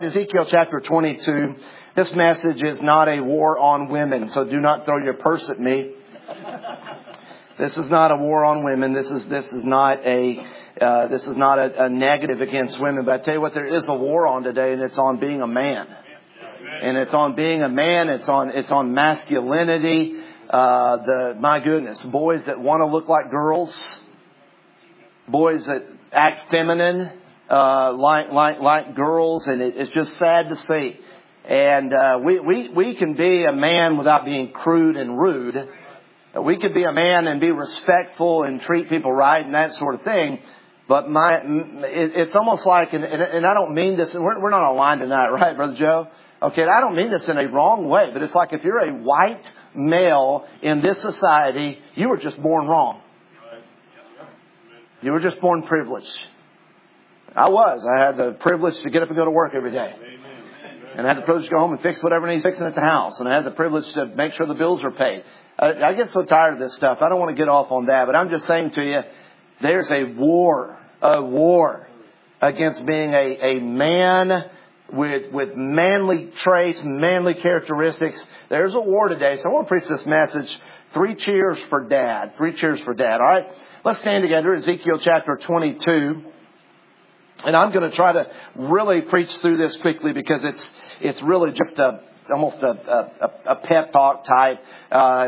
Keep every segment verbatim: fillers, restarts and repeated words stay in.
Ezekiel chapter twenty-two. This message is not a war on women, so do not throw your purse at me. This is not a war on women. This is this is not a uh, this is not a, a negative against women. But I tell you what, there is a war on today, and it's on being a man. And it's on being a man. It's on it's on masculinity. Uh, the my goodness, boys that want to look like girls, boys that act feminine. Uh, like, like, like girls, and it, it's just sad to see. And, uh, we, we, we can be a man without being crude and rude. We could be a man and be respectful and treat people right and that sort of thing. But my, it, it's almost like, and, and, and I don't mean this, and we're, we're not aligned tonight, right, Brother Joe? Okay, I don't mean this in a wrong way, but it's like if you're a white male in this society, you were just born wrong. You were just born privileged. I was. I had the privilege to get up and go to work every day. And I had the privilege to go home and fix whatever needs fixing at the house. And I had the privilege to make sure the bills are paid. I, I get so tired of this stuff. I don't want to get off on that. But I'm just saying to you, there's a war, a war against being a, a man with, with manly traits, manly characteristics. There's a war today. So I want to preach this message. Three cheers for Dad. Three cheers for Dad. All right. Let's stand together. Ezekiel chapter twenty-two. And I'm going to try to really preach through this quickly because it's it's really just a almost a, a, a pep talk type. Uh,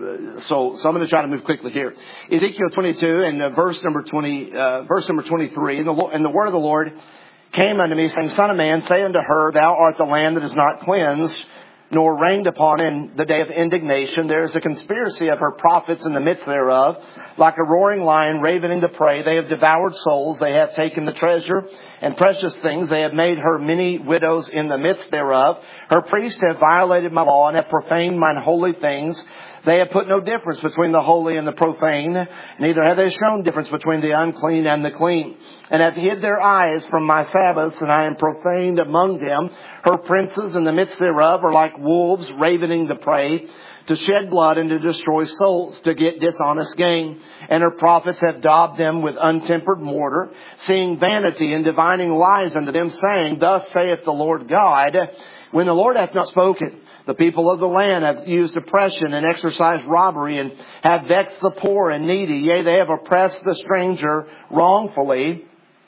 so so I'm going to try to move quickly here. Ezekiel twenty-two and uh, verse number twenty, uh, verse number twenty-three. And the and the word of the Lord came unto me, saying, Son of man, say unto her, Thou art the land that is not cleansed, nor rained upon in the day of indignation. There is a conspiracy of her prophets in the midst thereof, like a roaring lion ravening to prey. They have devoured souls. They have taken the treasure and precious things. They have made her many widows in the midst thereof. Her priests have violated my law and have profaned mine holy things. They have put no difference between the holy and the profane. Neither have they shown difference between the unclean and the clean. And have hid their eyes from my Sabbaths, and I am profaned among them. Her princes in the midst thereof are like wolves ravening the prey, to shed blood and to destroy souls, to get dishonest gain. And her prophets have daubed them with untempered mortar, seeing vanity and divining lies unto them, saying, Thus saith the Lord God, when the Lord hath not spoken. The people of the land have used oppression and exercised robbery and have vexed the poor and needy. Yea, they have oppressed the stranger wrongfully.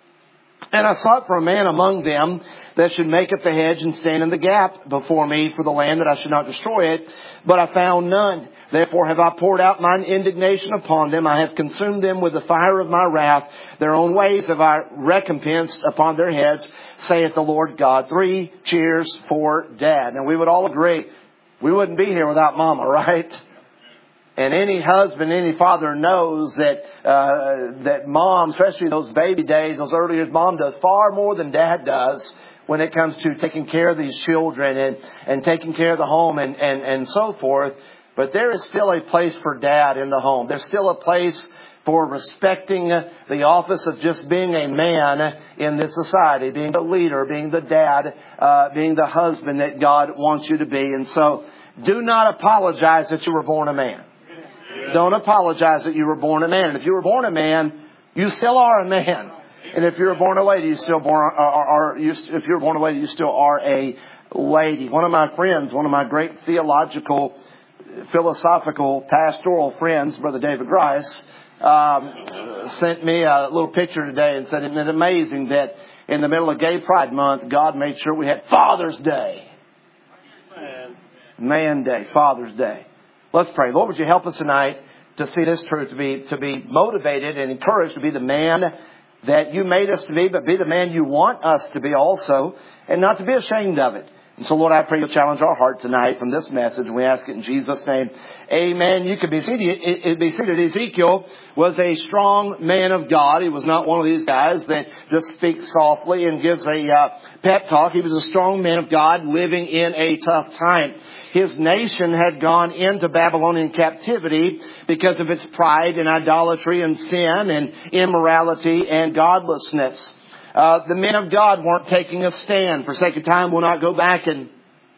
And I sought for a man among them that should make up the hedge and stand in the gap before me for the land, that I should not destroy it. But I found none. Therefore have I poured out mine indignation upon them. I have consumed them with the fire of my wrath. Their own ways have I recompensed upon their heads, saith the Lord God. Three cheers for Dad. Now we would all agree, we wouldn't be here without Mama, right? And any husband, any father knows that uh, that mom, especially those baby days, those early years, mom does far more than Dad does when it comes to taking care of these children and, and taking care of the home and, and, and so forth. But there is still a place for Dad in the home. There's still a place for respecting the office of just being a man in this society, being the leader, being the dad, uh, being the husband that God wants you to be. And so do not apologize that you were born a man. Don't apologize that you were born a man. And if you were born a man, you still are a man. And if you're born a lady, you still born are, are you, if you're born a lady, you still are a lady. One of my friends, one of my great theological, philosophical, pastoral friends, Brother David Grice, um, sent me a little picture today and said, isn't it amazing that in the middle of Gay Pride Month, God made sure we had Father's Day. Man, Man Day, Father's Day. Let's pray. Lord, would you help us tonight to see this truth, to be to be motivated and encouraged to be the man that you made us to be, but be the man you want us to be also, and not to be ashamed of it. And so, Lord, I pray you'll challenge our heart tonight from this message, and we ask it in Jesus' name. Amen. You could be seated. Be seated. Ezekiel was a strong man of God. He was not one of these guys that just speaks softly and gives a uh, pep talk. He was a strong man of God living in a tough time. His nation had gone into Babylonian captivity because of its pride and idolatry and sin and immorality and godlessness. Uh, the men of God weren't taking a stand. For sake of time, we'll not go back and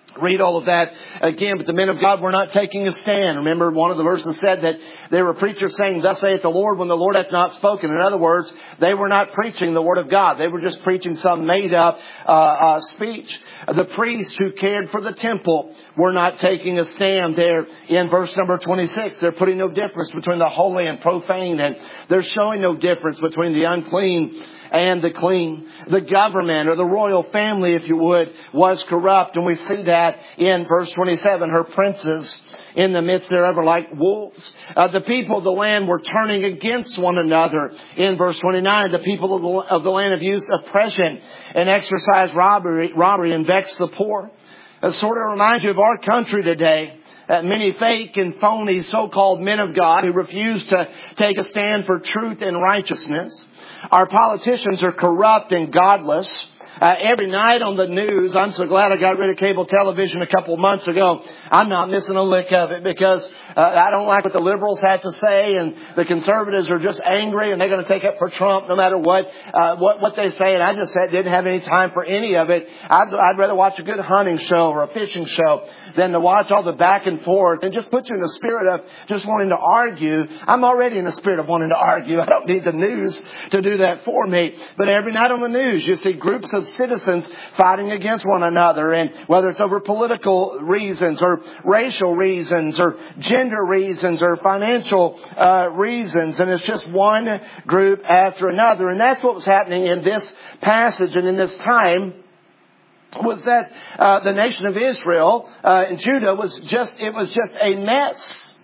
read all of that again. But the men of God were not taking a stand. Remember, one of the verses said that there were preachers saying, "Thus saith the Lord," when the Lord hath not spoken. In other words, they were not preaching the Word of God. They were just preaching some made-up uh, uh, speech. The priests who cared for the temple were not taking a stand there in verse number twenty-six. They're putting no difference between the holy and profane, and they're showing no difference between the unclean and the clean. The government, or the royal family, if you would, was corrupt. And we see that in verse twenty-seven. Her princes in the midst thereof are like wolves. Uh, the people of the land were turning against one another. In verse twenty-nine, the people of the, of the land have used oppression and exercised robbery, robbery and vexed the poor. It sort of reminds you of our country today. Uh, many fake and phony so-called men of God who refuse to take a stand for truth and righteousness. Our politicians are corrupt and godless. Uh, every night on the news, I'm so glad I got rid of cable television a couple of months ago. I'm not missing a lick of it because uh, I don't like what the liberals have to say, and the conservatives are just angry and they're going to take up for Trump no matter what uh, what what they say. And I just said, didn't have any time for any of it. I'd, I'd rather watch a good hunting show or a fishing show than to watch all the back and forth and just put you in the spirit of just wanting to argue. I'm already in the spirit of wanting to argue. I don't need the news to do that for me. But every night on the news, you see groups of citizens fighting against one another, and whether it's over political reasons or racial reasons or gender reasons or financial uh, reasons, and it's just one group after another. And that's what was happening in this passage and in this time. Was that uh, the nation of Israel uh, and Judah was just it was just a mess.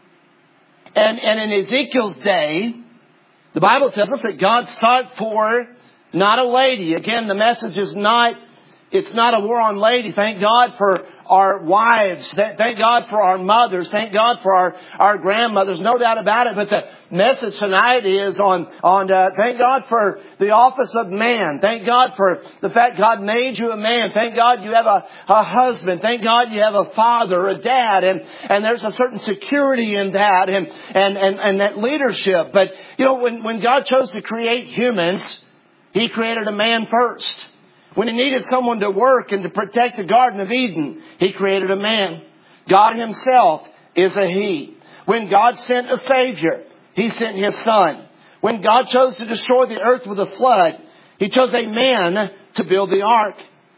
And and in Ezekiel's day, the Bible tells us that God sought for not a lady. Again, the message is not, it's not a war on ladies. Thank God for our wives. Thank God for our mothers. Thank God for our, our grandmothers. No doubt about it. But the message tonight is on, on uh, thank God for the office of man. Thank God for the fact God made you a man. Thank God you have a, a husband. Thank God you have a father, a dad. And, and there's a certain security in that and, and, and, and that leadership. But, you know, when, when God chose to create humans, He created a man first. When He needed someone to work and to protect the Garden of Eden, He created a man. God Himself is a He. When God sent a Savior, He sent His Son. When God chose to destroy the earth with a flood, He chose a man to build the ark.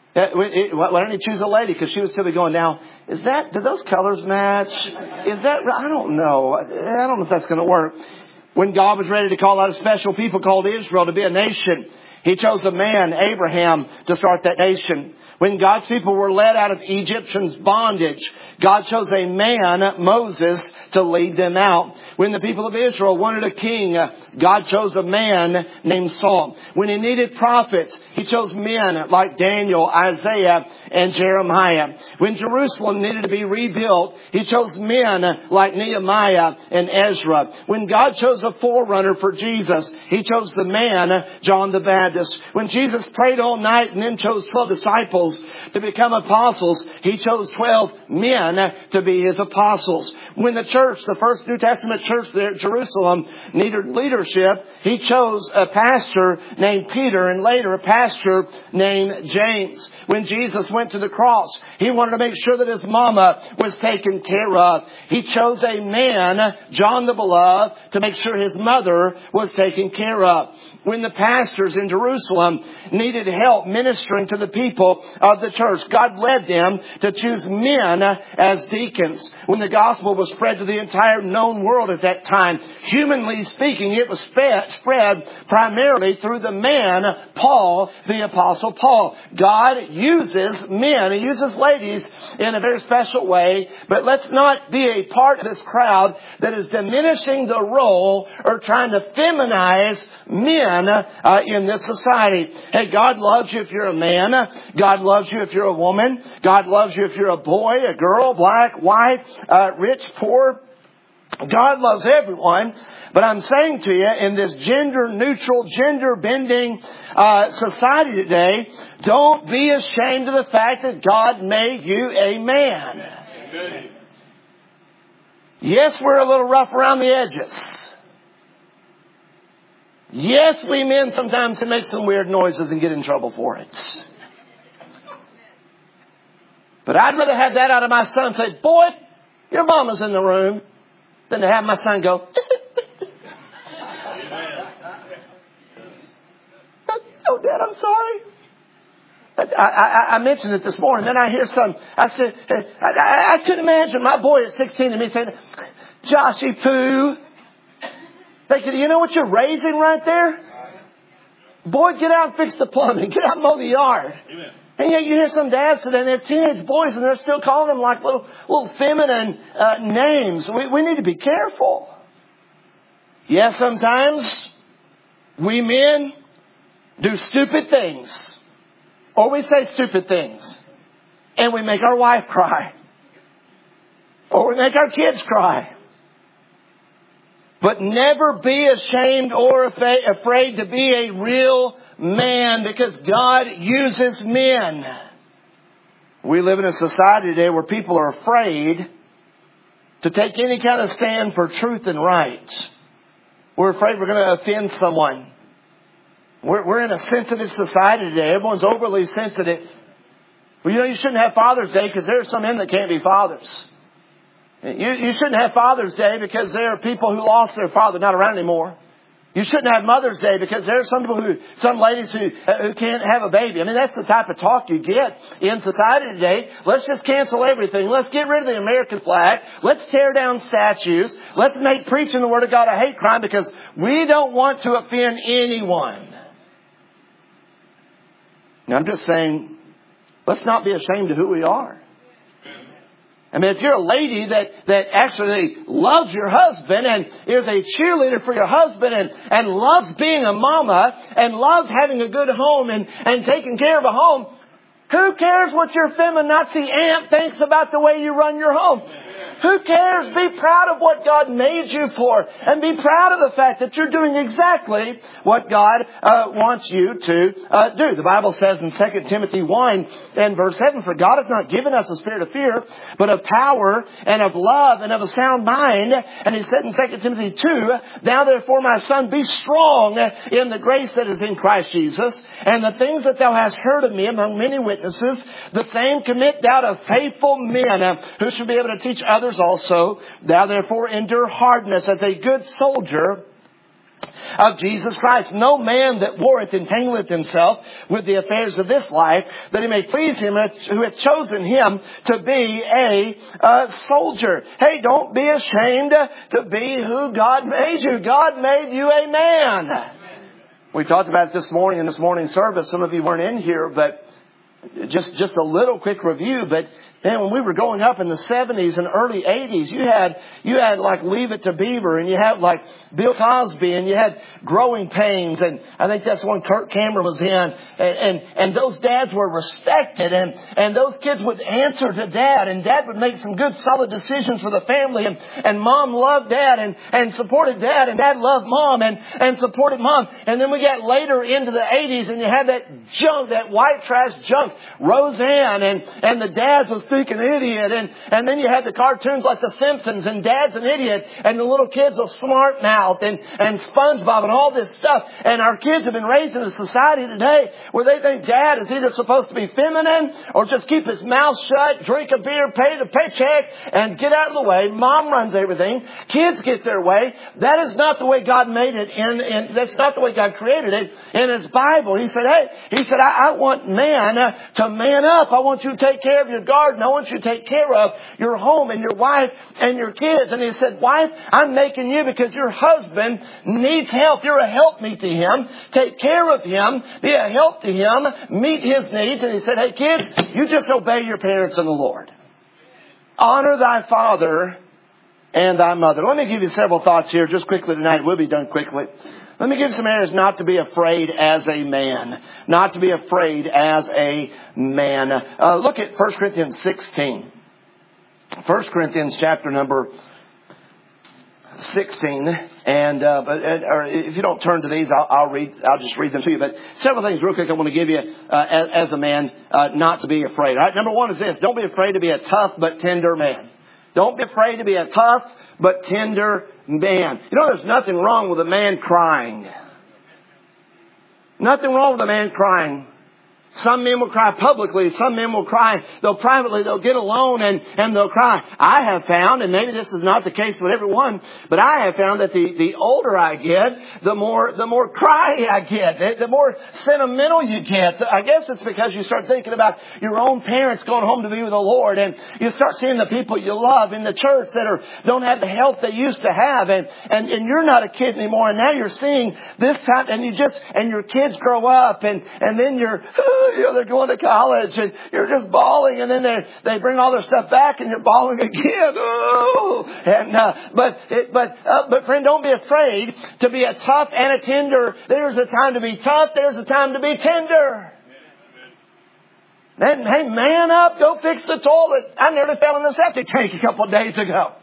Why don't He choose a lady? Because she was still going, now, is that, do those colors match? Is that, I don't know. I don't know if that's going to work. When God was ready to call out a special people called Israel to be a nation, He chose a man, Abraham, to start that nation. When God's people were led out of Egyptians' bondage, God chose a man, Moses, to lead them out. When the people of Israel wanted a king, God chose a man named Saul. When He needed prophets, He chose men like Daniel, Isaiah, and Jeremiah. When Jerusalem needed to be rebuilt, He chose men like Nehemiah and Ezra. When God chose a forerunner for Jesus, He chose the man, John the Baptist. When Jesus prayed all night and then chose twelve disciples to become apostles, He chose twelve men to be His apostles. When the church, the first New Testament church there at Jerusalem, needed leadership, He chose a pastor named Peter and later a pastor named James. When Jesus went to the cross, He wanted to make sure that His mama was taken care of. He chose a man, John the Beloved, to make sure his mother was taken care of. When the pastors in Jerusalem needed help ministering to the people of the church, God led them to choose men as deacons. When the gospel was spread to the entire known world at that time, humanly speaking, it was spread, spread primarily through the man, Paul, the Apostle Paul. God uses men, He uses ladies in a very special way, but let's not be a part of this crowd that is diminishing the role or trying to feminize men uh, in this society. Hey, God loves you if you're a man. God loves you if you're a woman. God loves you if you're a boy, a girl, black, white, uh, rich, poor. God loves everyone. But I'm saying to you, in this gender-neutral, gender-bending uh, society today, don't be ashamed of the fact that God made you a man. Amen. Yes, we're a little rough around the edges. Yes, we men sometimes can make some weird noises and get in trouble for it. But I'd rather have that out of my son say, boy, your mama's in the room, than to have my son go, oh, Dad, I'm sorry. I, I, I mentioned it this morning. Then I hear some, I said, I, I, I couldn't imagine my boy at sixteen and me saying, Joshy Poo. Thinking, you know what you're raising right there? Boy, get out and fix the plumbing. Get out and mow the yard. Amen. And yet you hear some dads today, and they're teenage boys, and they're still calling them like little little feminine uh, names. We, we need to be careful. Yes, sometimes we men do stupid things. Or we say stupid things. And we make our wife cry. Or we make our kids cry. But never be ashamed or afraid to be a real man, because God uses men. We live in a society today where people are afraid to take any kind of stand for truth and right. We're afraid we're going to offend someone. We're, we're in a sensitive society today. Everyone's overly sensitive. Well, you know, you shouldn't have Father's Day because there are some men that can't be fathers. You, you shouldn't have Father's Day because there are people who lost their father, not around anymore. You shouldn't have Mother's Day because there are some people who, some ladies who, who can't have a baby. I mean, that's the type of talk you get in society today. Let's just cancel everything. Let's get rid of the American flag. Let's tear down statues. Let's make preaching the Word of God a hate crime because we don't want to offend anyone. Now, I'm just saying, let's not be ashamed of who we are. I mean, if you're a lady that, that actually loves your husband and is a cheerleader for your husband and, and loves being a mama and loves having a good home and, and taking care of a home, who cares what your feminazi aunt thinks about the way you run your home? Who cares? Be proud of what God made you for. And be proud of the fact that you're doing exactly what God uh, wants you to uh, do. The Bible says in Second Timothy one and verse seven, for God hath not given us a spirit of fear, but of power and of love and of a sound mind. And he said in Second Timothy two, thou therefore, my son, be strong in the grace that is in Christ Jesus. And the things that thou hast heard of me among many witnesses, the same commit thou to faithful men uh, who shall be able to teach others also. Thou therefore endure hardness as a good soldier of Jesus Christ. No man that warreth entangleth himself with the affairs of this life, that he may please him who hath chosen him to be a uh, soldier. Hey, don't be ashamed to be who God made you. God made you a man. We talked about it this morning in this morning service. Some of you weren't in here, but just, just a little quick review. But man, when we were growing up in the seventies and early eighties, you had, you had like Leave It to Beaver, and you had like Bill Cosby, and you had Growing Pains, and I think that's one Kirk Cameron was in, and, and, and those dads were respected, and, and those kids would answer to Dad, and Dad would make some good solid decisions for the family, and, and Mom loved Dad, and, and supported Dad, and Dad loved Mom, and, and supported Mom. And then we got later into the eighties, and you had that junk, that white trash junk, Roseanne, and, and the dads was an idiot, and, and then you had the cartoons like The Simpsons, and Dad's an idiot, and the little kids are smart mouth, and, and SpongeBob, and all this stuff. And our kids have been raised in a society today where they think Dad is either supposed to be feminine or just keep his mouth shut, drink a beer, pay the paycheck, and get out of the way. Mom runs everything. Kids get their way. That is not the way God made it, and, and that's not the way God created it. In His Bible, He said, hey, He said, I, I want man uh, to man up. I want you to take care of your garden. I want you to take care of your home and your wife and your kids. And He said, wife, I'm making you because your husband needs help. You're a helpmeet to him. Take care of him. Be a help to him. Meet his needs. And He said, hey, kids, you just obey your parents in the Lord. Honor thy father and thy mother. Let me give you several thoughts here just quickly tonight. We'll be done quickly. Let me give you some areas not to be afraid as a man. Not to be afraid as a man. Uh, look at First Corinthians sixteen. First Corinthians chapter number sixteen. And uh, but or if you don't turn to these, I'll, I'll read. I'll just read them to you. But several things real quick I want to give you uh, as, as a man uh, not to be afraid. All right? Number one is this. Don't be afraid to be a tough but tender man. Don't be afraid to be a tough but tender man. You know, there's nothing wrong with a man crying. Nothing wrong with a man crying. Some men will cry publicly. Some men will cry, they'll privately, they'll get alone and, and they'll cry. I have found, and maybe this is not the case with everyone, but I have found that the, the older I get, the more, the more cry I get, the, the more sentimental you get. I guess it's because you start thinking about your own parents going home to be with the Lord, and you start seeing the people you love in the church that are, don't have the health they used to have, and, and, and you're not a kid anymore, and now you're seeing this time, and you just, and your kids grow up, and, and then you're, you know, they're going to college and you're just bawling, and then they they bring all their stuff back and you're bawling again. Oh, and uh, but it, but uh, but friend, don't be afraid to be a tough and a tender. There's a time to be tough. There's a time to be tender. Then, hey, man up, go fix the toilet. I nearly fell in the septic tank a couple of days ago.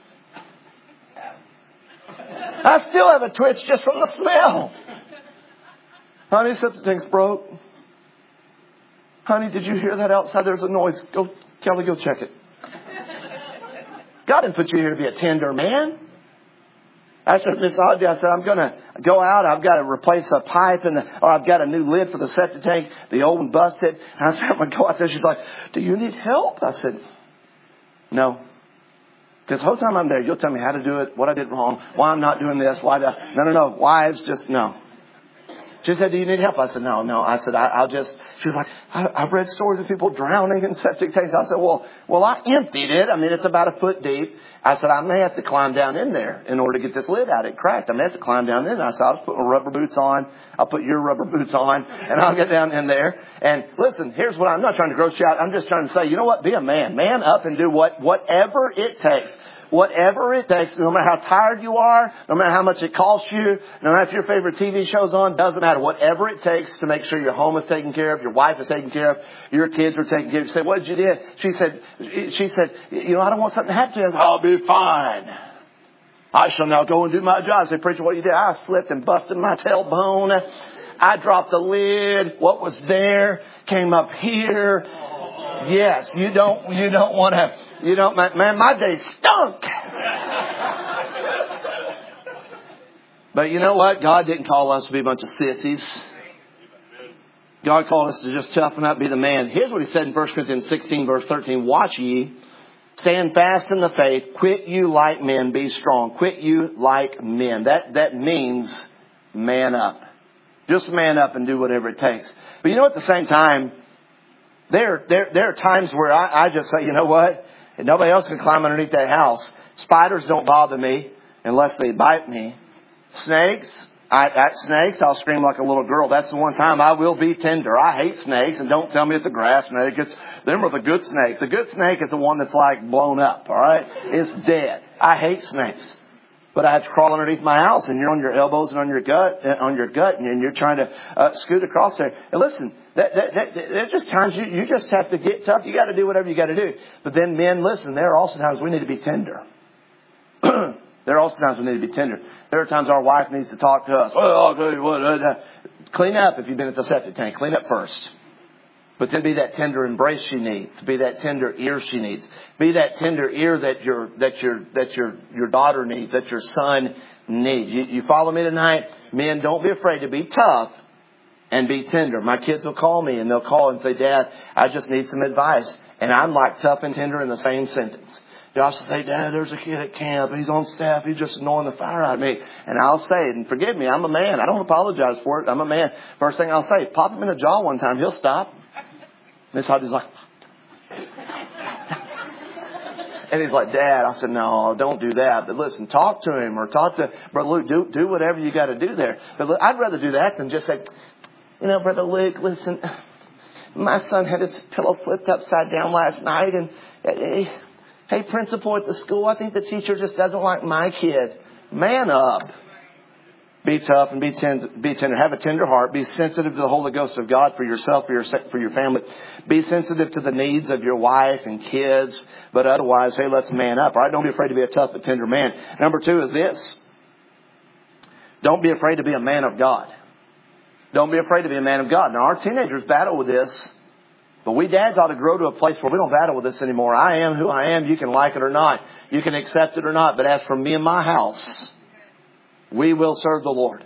I still have a twitch just from the smell. Honey, septic tank's broke. Honey, did you hear that outside? There's a noise. Go, Kelly, go check it. God didn't put you here to be a tender man. I said, Miss Audrey, I said, I'm going to go out. I've got to replace a pipe, in the, or I've got a new lid for the septic tank. The old one busted. And I said, I'm going to go out there. She's like, do you need help? I said, no. Because the whole time I'm there, you'll tell me how to do it, what I did wrong, why I'm not doing this, why. The, no, no, no. Wives, just no. She said, do you need help? I said, no, no. I said, I, I'll just, she was like, I, I've read stories of people drowning in septic tanks. I said, well, well, I emptied it. I mean, it's about a foot deep. I said, I may have to climb down in there in order to get this lid out. It cracked. I may have to climb down in there. I said, I'll put my rubber boots on. I'll put your rubber boots on and I'll get down in there. And listen, here's what I'm not trying to gross you out. I'm just trying to say, you know what? Be a man. Man up and do what, whatever it takes. Whatever it takes, no matter how tired you are, no matter how much it costs you, no matter if your favorite T V show's on, doesn't matter. Whatever it takes to make sure your home is taken care of, your wife is taken care of, your kids are taken care of. You say, what did you do? She said, she said, you know, I don't want something to happen to you. I said, I'll be fine. I shall now go and do my job. I said, preacher, what you did? I slipped and busted my tailbone. I dropped the lid. What was there came up here. Yes, you don't, you don't want to, you don't, man, my day stunk. But you know what? God didn't call us to be a bunch of sissies. God called us to just toughen up, be the man. Here's what he said in First Corinthians sixteen, verse thirteen. Watch ye, stand fast in the faith, quit you like men, be strong. Quit you like men. That, that means man up. Just man up and do whatever it takes. But you know, at the same time, There, there, there are times where I, I just say, you know what? Nobody else can climb underneath that house. Spiders don't bother me unless they bite me. Snakes, I, at snakes, I'll scream like a little girl. That's the one time I will be tender. I hate snakes, and don't tell me it's a grass snake. It's, them are the good snakes. The good snake is the one that's like blown up, all right? It's dead. I hate snakes. But I have to crawl underneath my house, and you're on your elbows and on your gut, on your gut, and you're trying to uh, scoot across there. And listen, that, that, that, there's just times you, you just have to get tough. You got to do whatever you got to do. But then, men, listen, there are also times we need to be tender. There are also times we need to be tender. There are times our wife needs to talk to us. Well, I'll tell you what. Uh, clean up if you've been at the septic tank. Clean up first. But then be that tender embrace she needs. Be that tender ear she needs. Be that tender ear that your that your that your your daughter needs, that your son needs. You, you follow me tonight? Men, don't be afraid to be tough and be tender. My kids will call me and they'll call and say, Dad, I just need some advice. And I'm like tough and tender in the same sentence. Josh will say, Dad, there's a kid at camp. He's on staff. He's just annoying the fire out of me. And I'll say it. And forgive me, I'm a man. I don't apologize for it. I'm a man. First thing I'll say, pop him in the jaw one time. He'll stop. Miss Hodges like, and he's like, Dad. I said, no, don't do that. But listen, talk to him or talk to Brother Luke. Do, do whatever you got to do there. But look, I'd rather do that than just say, you know, Brother Luke, listen, my son had his pillow flipped upside down last night. And hey, hey, principal at the school, I think the teacher just doesn't like my kid. Man up. Be tough and be tender, be tender. Have a tender heart. Be sensitive to the Holy Ghost of God for yourself, for your, for your family. Be sensitive to the needs of your wife and kids. But otherwise, hey, let's man up. All right? Don't be afraid to be a tough but tender man. Number two is this. Don't be afraid to be a man of God. Don't be afraid to be a man of God. Now, our teenagers battle with this. But we dads ought to grow to a place where we don't battle with this anymore. I am who I am. You can like it or not. You can accept it or not. But as for me and my house, we will serve the Lord.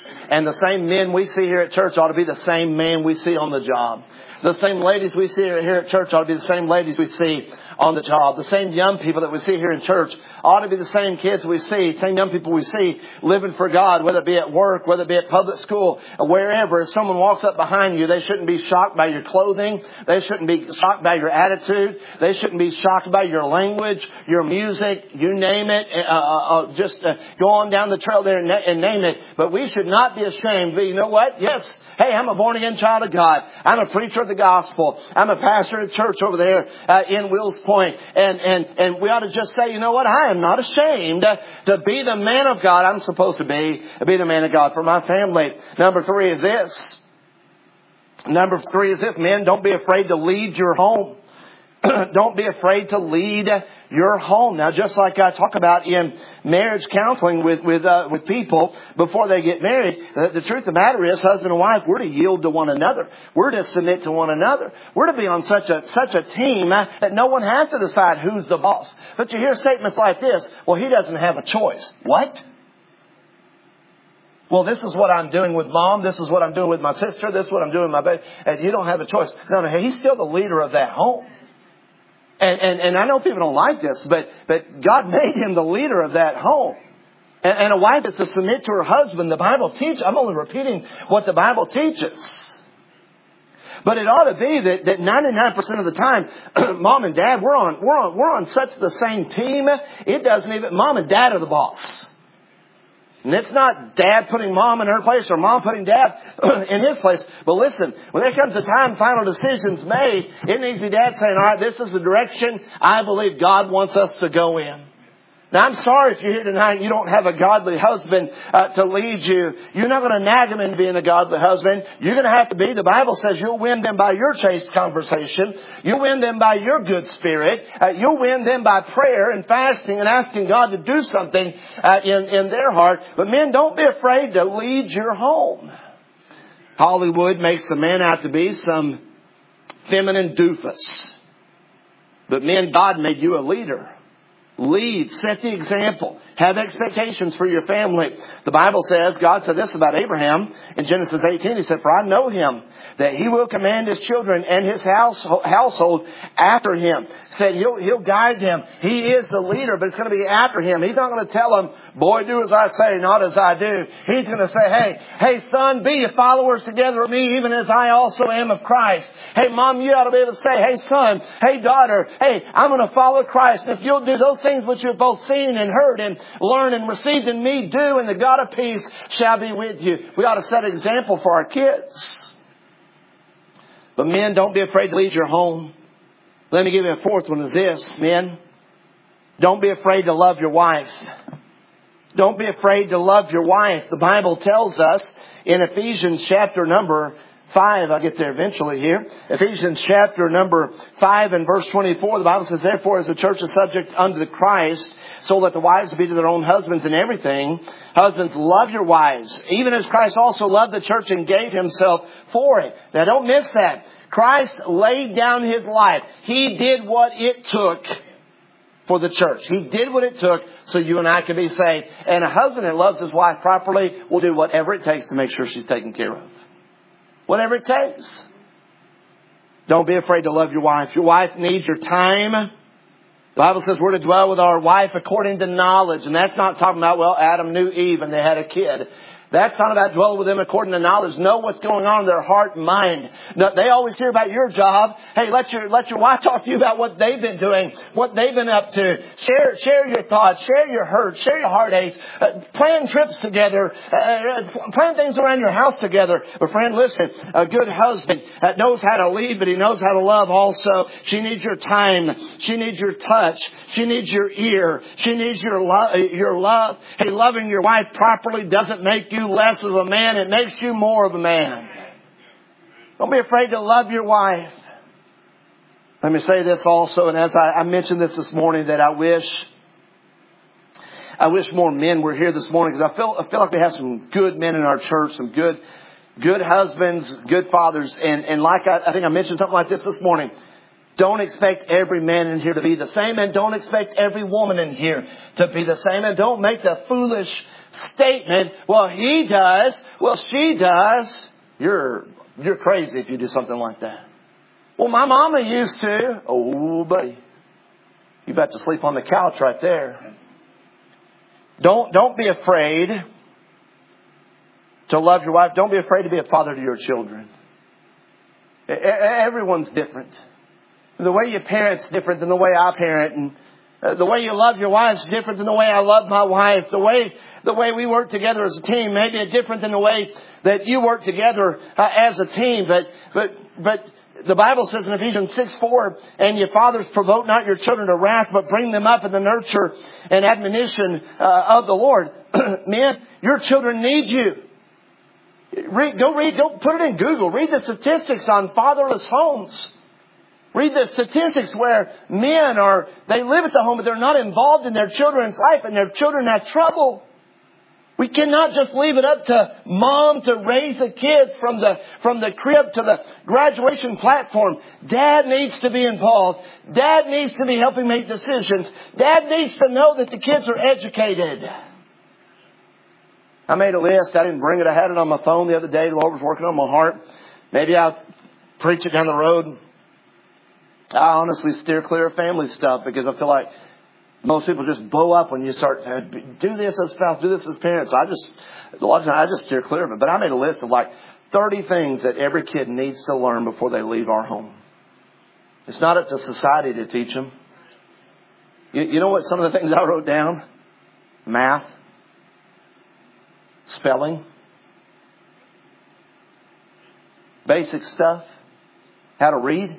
And the same men we see here at church ought to be the same men we see on the job. The same ladies we see here at church ought to be the same ladies we see on the job. The same young people that we see here in church ought to be the same kids we see, same young people we see living for God, whether it be at work, whether it be at public school, or wherever. If someone walks up behind you, they shouldn't be shocked by your clothing. They shouldn't be shocked by your attitude. They shouldn't be shocked by your language, your music, you name it. Uh, uh, just uh, go on down the trail there and, na- and name it. But we should not be ashamed. But you know what? Yes. Hey, I'm a born-again child of God. I'm a preacher of the gospel. I'm a pastor at church over there uh, in Wills Point. And, and, and we ought to just say, you know what? I am not ashamed uh, to be the man of God I'm supposed to be, be the man of God for my family. Number three is this. Number three is this. Men, don't be afraid to lead your home. Don't be afraid to lead your home. Now, just like I talk about in marriage counseling with with uh, with people before they get married, the, the truth of the matter is, husband and wife, we're to yield to one another. We're to submit to one another. We're to be on such a such a team that no one has to decide who's the boss. But you hear statements like this: "Well, he doesn't have a choice." What? Well, this is what I'm doing with mom. This is what I'm doing with my sister. This is what I'm doing with my baby. And you don't have a choice. No, no, he's still the leader of that home. And, and, and I know people don't like this, but, but God made him the leader of that home. And, and a wife is to submit to her husband. The Bible teaches, I'm only repeating what the Bible teaches. But it ought to be that, that ninety-nine percent of the time, mom and dad, we're on, we're on, we're on such the same team. It doesn't even, mom and dad are the boss. And it's not dad putting mom in her place or mom putting dad in his place. But listen, when there comes a time final decisions made, it needs to be dad saying, all right, this is the direction I believe God wants us to go in. Now, I'm sorry if you're here tonight and you don't have a godly husband uh, to lead you. You're not going to nag him into being a godly husband. You're going to have to be. The Bible says you'll win them by your chaste conversation. You'll win them by your good spirit. Uh, you'll win them by prayer and fasting and asking God to do something uh, in, in their heart. But men, don't be afraid to lead your home. Hollywood makes the man out to be some feminine doofus. But men, God made you a leader. Lead, set the example, have expectations for your family. The Bible says, God said this about Abraham in Genesis eighteen. He said, for I know him, that he will command his children and his house, household after him. He said he'll, he'll guide them. He is the leader, but it's going to be after him. He's not going to tell them, boy, do as I say, not as I do. He's going to say, hey, hey, son, be your followers together with me, even as I also am of Christ. Hey, mom, you ought to be able to say, hey, son, hey, daughter, hey, I'm going to follow Christ. And if you'll do those things which you've both seen and heard and learned and received in me, do, and the God of peace shall be with you. We ought to set an example for our kids. But men, don't be afraid to lead your home. Let me give you a fourth one is this, men. Don't be afraid to love your wife. Don't be afraid to love your wife. The Bible tells us in Ephesians chapter number five, I'll get there eventually here. Ephesians chapter number five and verse twenty-four, the Bible says, therefore, as the church is subject unto the Christ, so let the wives be to their own husbands in everything. Husbands, love your wives, even as Christ also loved the church and gave himself for it. Now, don't miss that. Christ laid down his life. He did what it took for the church. He did what it took so you and I can be saved. And a husband that loves his wife properly will do whatever it takes to make sure she's taken care of. Whatever it takes. Don't be afraid to love your wife. Your wife needs your time. The Bible says we're to dwell with our wife according to knowledge. And that's not talking about, well, Adam knew Eve and they had a kid. That's not about dwell with them according to knowledge. Know what's going on in their heart and mind. No, they always hear about your job. Hey, let your let your wife talk to you about what they've been doing, what they've been up to. Share share your thoughts, share your hurts, share your heartaches. Uh, plan trips together. Uh, plan things around your house together. But friend, listen, a good husband uh, knows how to lead, but he knows how to love also. She needs your time. She needs your touch. She needs your ear. She needs your love. Your love. Hey, loving your wife properly doesn't make you less of a man. It makes you more of a man. Don't be afraid to love your wife. Let me say this also, and as I, I mentioned this this morning, that I wish I wish more men were here this morning, because I feel I feel like we have some good men in our church, some good good husbands, good fathers, and and like I, I think I mentioned something like this this morning. Don't expect every man in here to be the same, and don't expect every woman in here to be the same. And don't make the foolish statement, well, he does, well, she does. You're, you're crazy if you do something like that. Well, my mama used to. Oh, buddy. You about to sleep on the couch right there. Don't, don't be afraid to love your wife. Don't be afraid to be a father to your children. Everyone's different. The way you parent's different than the way I parent. And uh, the way you love your wife is different than the way I love my wife. The way the way we work together as a team may be different than the way that you work together uh, as a team. But but but the Bible says in Ephesians six four, and you fathers provoke not your children to wrath, but bring them up in the nurture and admonition uh, of the Lord. Men, your children need you. Read, go read, go put it in Google. Read the statistics on fatherless homes. Read the statistics where men are, they live at the home, but they're not involved in their children's life, and their children have trouble. We cannot just leave it up to mom to raise the kids from the, from the crib to the graduation platform. Dad needs to be involved. Dad needs to be helping make decisions. Dad needs to know that the kids are educated. I made a list. I didn't bring it. I had it on my phone the other day. The Lord was working on my heart. Maybe I'll preach it down the road. I honestly steer clear of family stuff because I feel like most people just blow up when you start to do this as spouse, do this as parents. I just, a lot of times I just steer clear of it. But I made a list of like thirty things that every kid needs to learn before they leave our home. It's not up to society to teach them. You, you know what some of the things I wrote down? Math. Spelling. Basic stuff. How to read.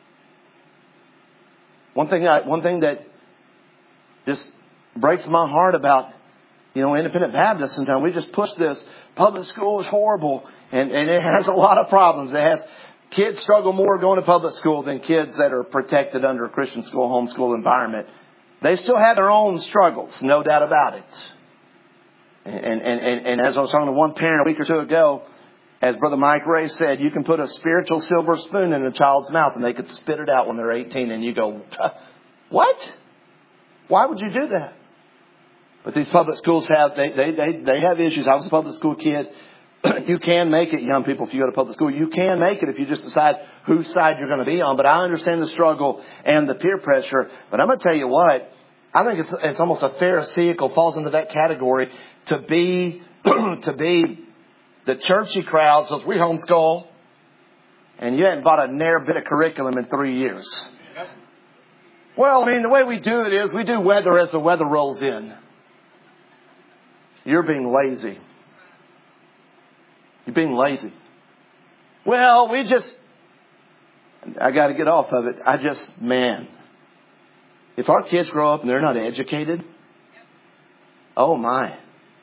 One thing, I, one thing that just breaks my heart about, you know, Independent Baptists, sometimes we just push this. Public school is horrible, and, and it has a lot of problems. It has kids struggle more going to public school than kids that are protected under a Christian school, homeschool environment. They still have their own struggles, no doubt about it. And, and, and, and as I was talking to one parent a week or two ago, as Brother Mike Ray said, you can put a spiritual silver spoon in a child's mouth and they could spit it out when they're eighteen. And you go, what? Why would you do that? But these public schools have, they, they, they, they have issues. I was a public school kid. You can make it, young people, if you go to public school. You can make it if you just decide whose side you're going to be on. But I understand the struggle and the peer pressure. But I'm going to tell you what, I think it's, it's almost a pharisaical, falls into that category to be, to be the churchy crowd says, we homeschool, and you hadn't bought a near bit of curriculum in three years. Well, I mean, the way we do it is we do weather as the weather rolls in. You're being lazy. You're being lazy. Well, we just, I got to get off of it. I just, man, if our kids grow up and they're not educated, oh my.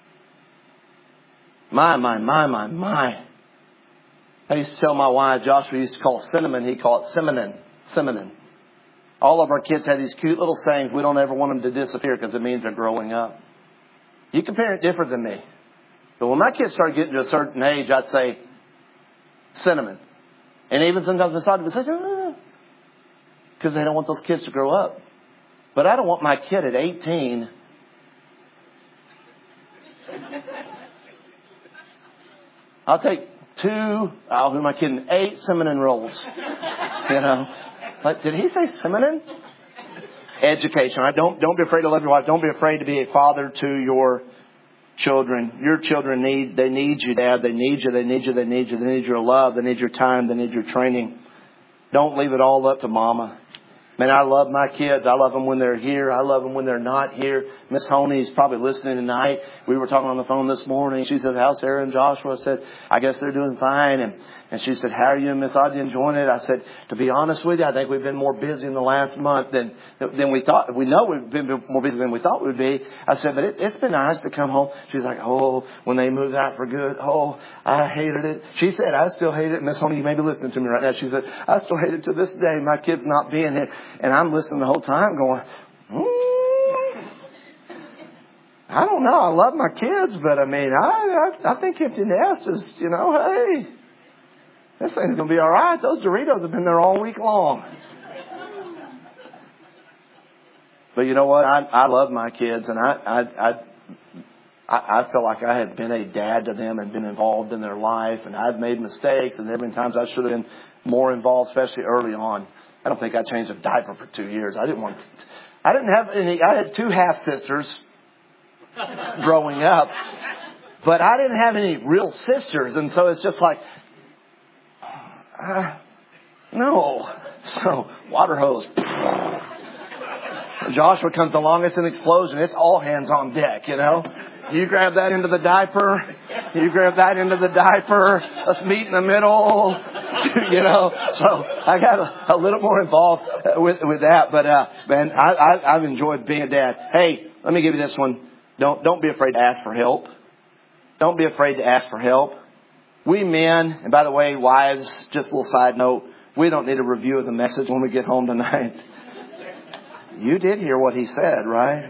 My, my, my, my, my. I used to tell my wife, Joshua used to call it cinnamon. He called it simonin. Simonin. All of our kids have these cute little sayings. We don't ever want them to disappear because it means they're growing up. You can parent different than me. But when my kids started getting to a certain age, I'd say cinnamon. And even sometimes inside of it, say, ah, because they don't want those kids to grow up. But I don't want my kid at eighteen I'll take two, oh, who am I kidding? Eight cinnamon rolls. You know. Like, did he say cinnamon? Education. All right? Don't, don't be afraid to love your wife. Don't be afraid to be a father to your children. Your children need, they need you, Dad. They need you. They need you. They need you. They need your love. They need your time. They need your training. Don't leave it all up to mama. Man, I love my kids. I love them when they're here. I love them when they're not here. Miss Honey's probably listening tonight. We were talking on the phone this morning. She said, how's Sarah and Joshua? I said, I guess they're doing fine. And, and she said, how are you and Miss Audrey enjoying it? I said, to be honest with you, I think we've been more busy in the last month than, than we thought. We know we've been more busy than we thought we'd be. I said, but it, it's been nice to come home. She's like, oh, when they moved out for good. Oh, I hated it. She said, I still hate it. Miss Honey, you may be listening to me right now. She said, I still hate it to this day. My kids not being here. And I'm listening the whole time going, mm, I don't know. I love my kids, but I mean, I, I, I think empty nest is, you know, hey, this thing's going to be all right. Those Doritos have been there all week long. But you know what? I, I love my kids, and I, I, I, I, I felt like I had been a dad to them and been involved in their life, and I've made mistakes, and there have been times I should have been more involved, especially early on. I don't think I changed a diaper for two years. I didn't want to, I didn't have any, I had two half sisters growing up, but I didn't have any real sisters. And so it's just like, uh, no. So water hose. Joshua comes along. It's an explosion. It's all hands on deck, you know. You grab that into the diaper. You grab that into the diaper. Let's meet in the middle. You know, so I got a, a little more involved with with that. But uh, man, I, I, I've enjoyed being a dad. Hey, let me give you this one. Don't don't be afraid to ask for help. Don't be afraid to ask for help. We men, and by the way, wives, just a little side note, we don't need a review of the message when we get home tonight. You did hear what he said, right?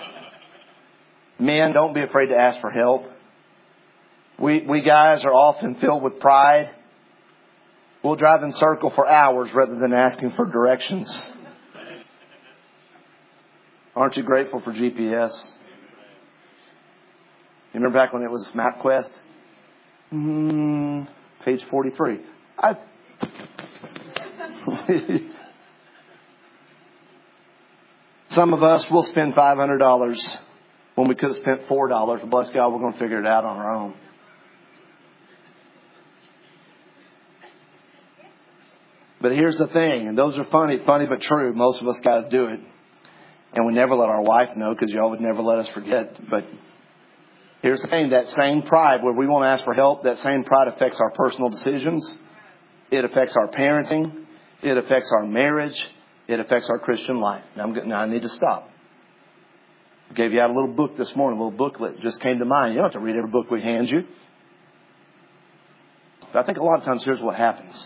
Men, don't be afraid to ask for help. We we guys are often filled with pride. We'll drive in circle for hours rather than asking for directions. Aren't you grateful for G P S? You remember back when it was MapQuest? Mm, page forty-three. I... Some of us will spend five hundred dollars when we could have spent four dollars. But bless God, we're going to figure it out on our own. But here's the thing, and those are funny, funny but true. Most of us guys do it. And we never let our wife know because y'all would never let us forget. But here's the thing, that same pride where we want to ask for help, that same pride affects our personal decisions. It affects our parenting. It affects our marriage. It affects our Christian life. Now, I'm, now I need to stop. I gave you out a little book this morning, a little booklet. It just came to mind. You don't have to read every book we hand you. But I think a lot of times here's what happens.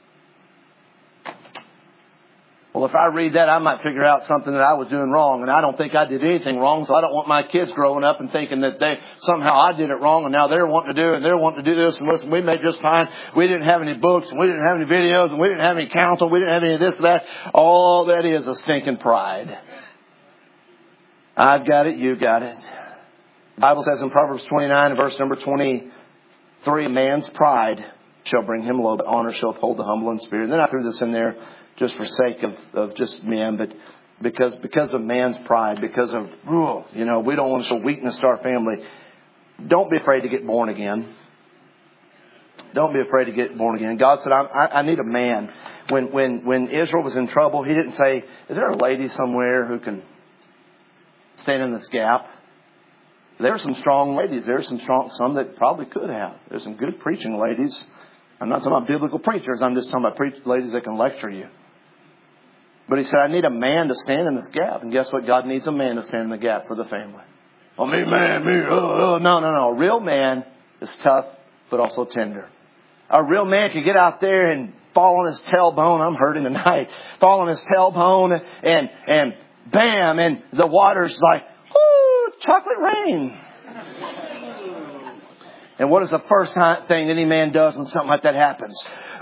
Well, if I read that, I might figure out something that I was doing wrong. And I don't think I did anything wrong. So I don't want my kids growing up and thinking that they somehow I did it wrong. And now they're wanting to do it. And they're wanting to do this. And listen, we made just fine. We didn't have any books. And we didn't have any videos. And we didn't have any counsel. We didn't have any of this and that. All that is a stinking pride. I've got it. You got it. The Bible says in Proverbs twenty-nine, verse number twenty-three, man's pride shall bring him low, but honor shall uphold the humble in spirit. And then I threw this in there just for sake of, of just men, but because because of man's pride, because of, you know, we don't want to show weakness to our family. Don't be afraid to get born again. Don't be afraid to get born again. God said, I, I, I need a man. When, when, when Israel was in trouble, He didn't say, is there a lady somewhere who can stand in this gap? There are some strong ladies. There are some strong, some that probably could have. There's some good preaching ladies. I'm not talking about biblical preachers. I'm just talking about preach, ladies that can lecture you. But He said, I need a man to stand in this gap. And guess what? God needs a man to stand in the gap for the family. Oh, me, man, me. Oh, oh. No, no, no. A real man is tough, but also tender. A real man can get out there and fall on his tailbone. I'm hurting tonight. Fall on his tailbone and, and bam. And the water's like, ooh, chocolate rain. And what is the first thing any man does when something like that happens?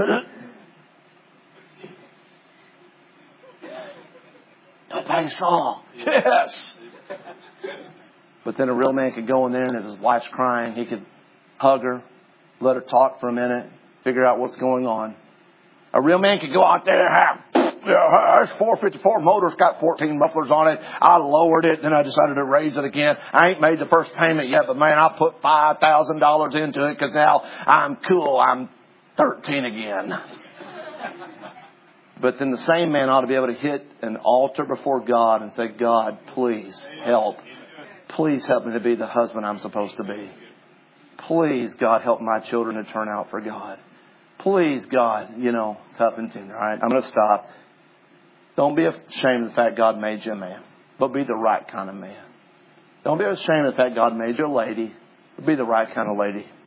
Nobody saw. Yes. But then a real man could go in there and if his wife's crying, he could hug her, let her talk for a minute, figure out what's going on. A real man could go out there and have, yeah, there's four fifty-four motor's got fourteen mufflers on it. I lowered it, then I decided to raise it again. I ain't made the first payment yet, but man, I put five thousand dollars into it because now I'm cool. I'm thirteen again. But then the same man ought to be able to hit an altar before God and say, God, please help. Please help me to be the husband I'm supposed to be. Please, God, help my children to turn out for God. Please, God, you know, tough and tender. All right, I'm going to stop. Don't be ashamed of the fact God made you a man, but be the right kind of man. Don't be ashamed of the fact God made you a lady, but be the right kind of lady.